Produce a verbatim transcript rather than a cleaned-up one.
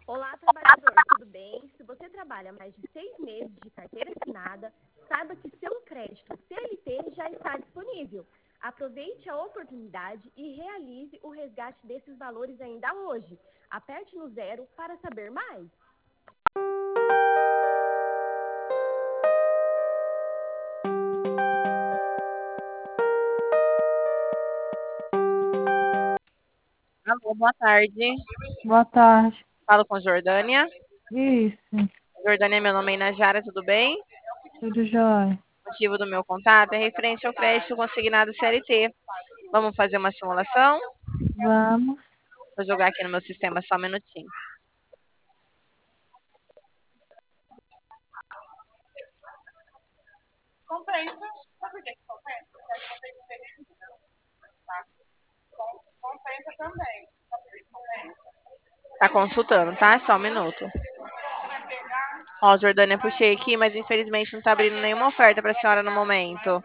Olá, trabalhador, tudo bem? Se você trabalha mais de seis meses de carteira assinada, saiba que seu crédito C L T já está disponível. Aproveite a oportunidade e realize o resgate desses valores ainda hoje. Aperte no zero para saber mais. Alô, boa tarde. Boa tarde. Falo com Jordânia. Isso, Jordânia, meu nome é Inajara, tudo bem? tudo jóia. O motivo do meu contato é referente ao crédito consignado C L T. Vamos fazer uma simulação? Vamos. Vou jogar aqui no meu sistema só um minutinho. Compensa. Sabe por que compensa? Compensa também. Tá consultando, tá? Só um minuto. Ó, Jordânia, puxei aqui, mas infelizmente não tá abrindo nenhuma oferta pra senhora no momento.